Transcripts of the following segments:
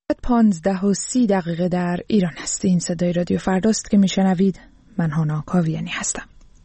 15:30 در ایران است. این صدای رادیو فرداست که میشنوید. من هانا کاویانی هستم.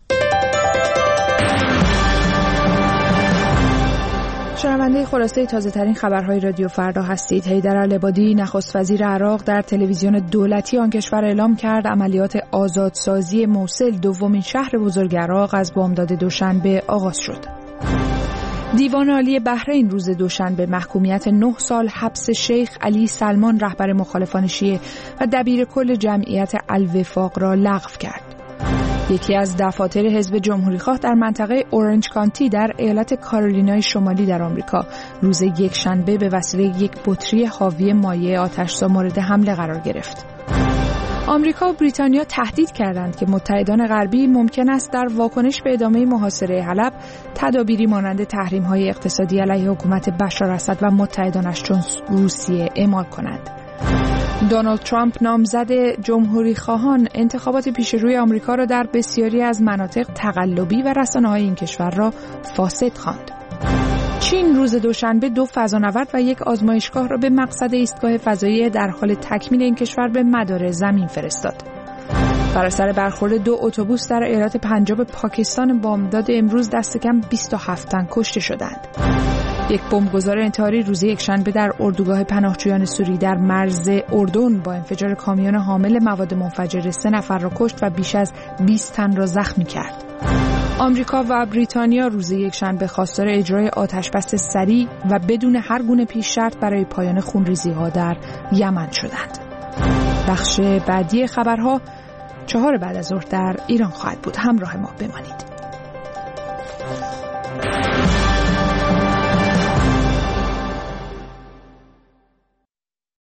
شنونده خلاصه تازه ترین خبرهای رادیو فردا هستید. حیدر العبادی نخست وزیر عراق در تلویزیون دولتی آن کشور اعلام کرد عملیات آزادسازی موصل، دومین شهر بزرگ عراق، از بامداد دوشنبه آغاز شد. دیوان عالی بحرین روز دوشنبه محکومیت 9 سال حبس شیخ علی سلمان، رهبر مخالفان شیعه و دبیر کل جمعیت الوفاق را لغو کرد. یکی از دفاتر حزب جمهوریخواه در منطقه اورنج کانتی در ایالت کارولینای شمالی در آمریکا روز یکشنبه به وسیله یک بطری حاوی مایع آتش‌زا مورد حمله قرار گرفت. آمریکا و بریتانیا تهدید کردند که متحدان غربی ممکن است در واکنش به ادامه محاصره حلب تدابیری مانند تحریم‌های اقتصادی علیه حکومت بشار اسد و متحدانش چون روسیه اعمال کنند. دونالد ترامپ نامزد جمهوری‌خواهان انتخابات پیش روی آمریکا را در بسیاری از مناطق تقلبی و رسانه‌های این کشور را فاسد خواند. چین روز دوشنبه 2 فضانورد و 1 آزمایشگاه را به مقصد ایستگاه فضایی در حال تکمیل این کشور به مدار زمین فرستاد. بر اثر برخورد 2 اتوبوس در ایالت پنجاب پاکستان بامداد امروز دست کم 27 تن کشته شدند. یک بمبگذار انتحاری روز یکشنبه در اردوگاه پناهجویان سوری در مرز اردن با انفجار کامیون حامل مواد منفجره 3 نفر را کشت و بیش از 20 تن را زخمی کرد. آمریکا و بریتانیا روز یکشنبه خواستار اجرای آتشبس سریع و بدون هر گونه پیش شرط برای پایان خونریزی‌ها در یمن شدند. بخش بعدی خبرها 4 بعد از ظهر در ایران خواهد بود. همراه ما بمانید.